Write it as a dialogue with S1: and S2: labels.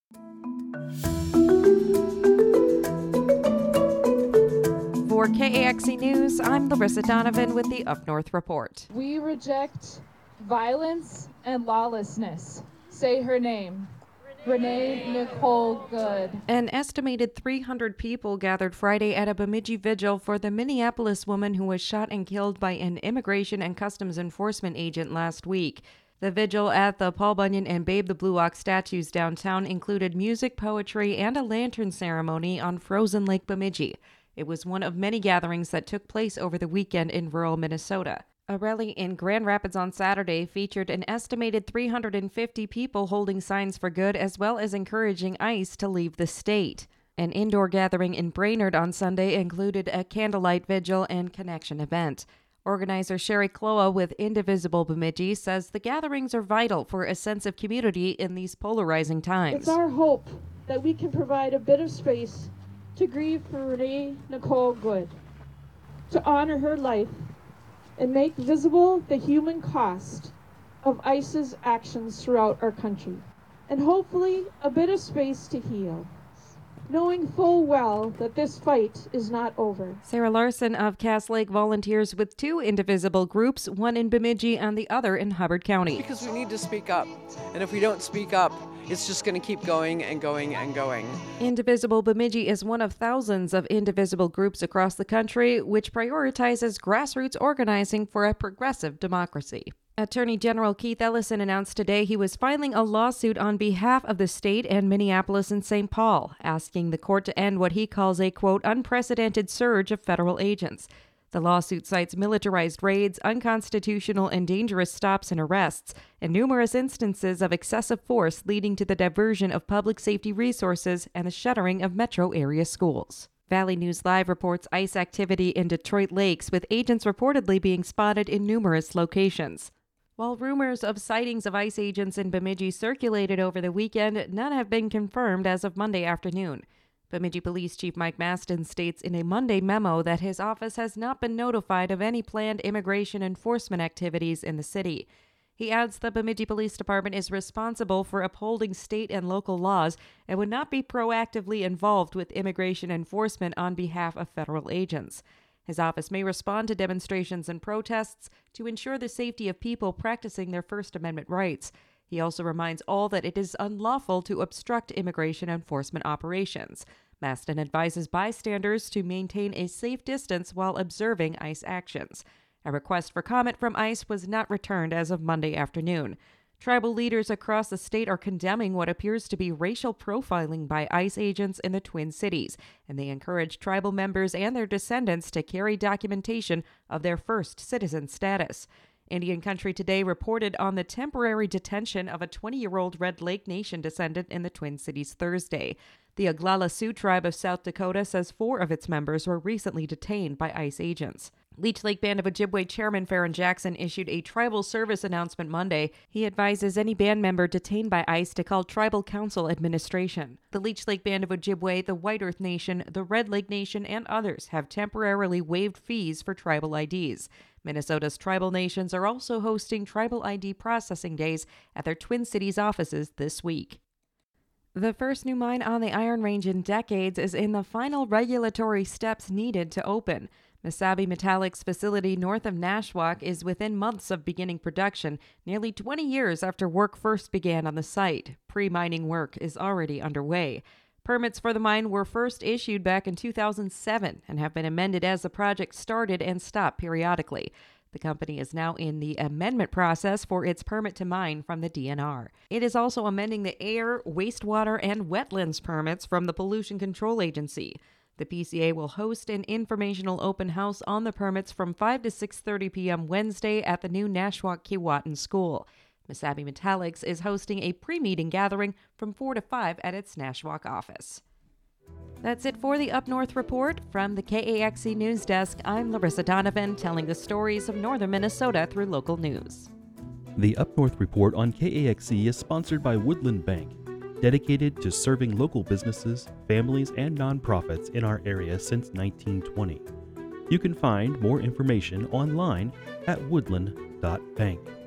S1: For KAXE News, I'm Larissa Donovan with the Up North Report.
S2: We reject violence and lawlessness. Say her name. Renee Nicole Good.
S1: An estimated 300 people gathered Friday at a Bemidji vigil for the Minneapolis woman who was shot and killed by an Immigration and Customs Enforcement agent last week. The vigil at the Paul Bunyan and Babe the Blue Ox statues downtown included music, poetry, and a lantern ceremony on frozen Lake Bemidji. It was one of many gatherings that took place over the weekend in rural Minnesota. A rally in Grand Rapids on Saturday featured an estimated 350 people holding signs for good, as well as encouraging ICE to leave the state. An indoor gathering in Brainerd on Sunday included a candlelight vigil and connection event. Organizer Sherry Kloa with Indivisible Bemidji says the gatherings are vital for a sense of community in these polarizing times.
S3: It's our hope that we can provide a bit of space to grieve for Renee Nicole Good, to honor her life, and make visible the human cost of ICE's actions throughout our country, and hopefully a bit of space to heal, knowing full well that this fight is not over.
S1: Sarah Larson of Cass Lake volunteers with two Indivisible groups, one in Bemidji and the other in Hubbard County.
S4: Because we need to speak up, and if we don't speak up, it's just going to keep going and going and going.
S1: Indivisible Bemidji is one of thousands of indivisible groups across the country, which prioritizes grassroots organizing for a progressive democracy. Attorney General Keith Ellison announced today he was filing a lawsuit on behalf of the state and Minneapolis and St. Paul, asking the court to end what he calls a, quote, unprecedented surge of federal agents. The lawsuit cites militarized raids, unconstitutional and dangerous stops and arrests, and numerous instances of excessive force leading to the diversion of public safety resources and the shuttering of metro area schools. Valley News Live reports ICE activity in Detroit Lakes, with agents reportedly being spotted in numerous locations. While rumors of sightings of ICE agents in Bemidji circulated over the weekend, none have been confirmed as of Monday afternoon. Bemidji Police Chief Mike Maston states in a Monday memo that his office has not been notified of any planned immigration enforcement activities in the city. He adds the Bemidji Police Department is responsible for upholding state and local laws and would not be proactively involved with immigration enforcement on behalf of federal agents. His office may respond to demonstrations and protests to ensure the safety of people practicing their First Amendment rights. He also reminds all that it is unlawful to obstruct immigration enforcement operations. Maston advises bystanders to maintain a safe distance while observing ICE actions. A request for comment from ICE was not returned as of Monday afternoon. Tribal leaders across the state are condemning what appears to be racial profiling by ICE agents in the Twin Cities, and they encourage tribal members and their descendants to carry documentation of their first citizen status. Indian Country Today reported on the temporary detention of a 20-year-old Red Lake Nation descendant in the Twin Cities Thursday. The Oglala Sioux tribe of South Dakota says 4 of its members were recently detained by ICE agents. Leech Lake Band of Ojibwe Chairman Farron Jackson issued a tribal service announcement Monday. He advises any band member detained by ICE to call Tribal Council Administration. The Leech Lake Band of Ojibwe, the White Earth Nation, the Red Lake Nation, and others have temporarily waived fees for tribal IDs. Minnesota's tribal nations are also hosting tribal ID processing days at their Twin Cities offices this week. The first new mine on the Iron Range in decades is in the final regulatory steps needed to open. Mesabi Metallics facility north of Nashwauk is within months of beginning production, nearly 20 years after work first began on the site. Pre-mining work is already underway. Permits for the mine were first issued back in 2007 and have been amended as the project started and stopped periodically. The company is now in the amendment process for its permit to mine from the DNR. It is also amending the air, wastewater, and wetlands permits from the Pollution Control Agency. The PCA will host an informational open house on the permits from 5 to 6:30 p.m. Wednesday at the new Nashwauk-Keewatin School. Mesabi Metallics is hosting a pre-meeting gathering from 4 to 5 at its Nashwauk office. That's it for the Up North Report. From the KAXE News Desk, I'm Larissa Donovan, telling the stories of northern Minnesota through local news.
S5: The Up North Report on KAXE is sponsored by Woodland Bank, dedicated to serving local businesses, families, and nonprofits in our area since 1920. You can find more information online at woodland.bank.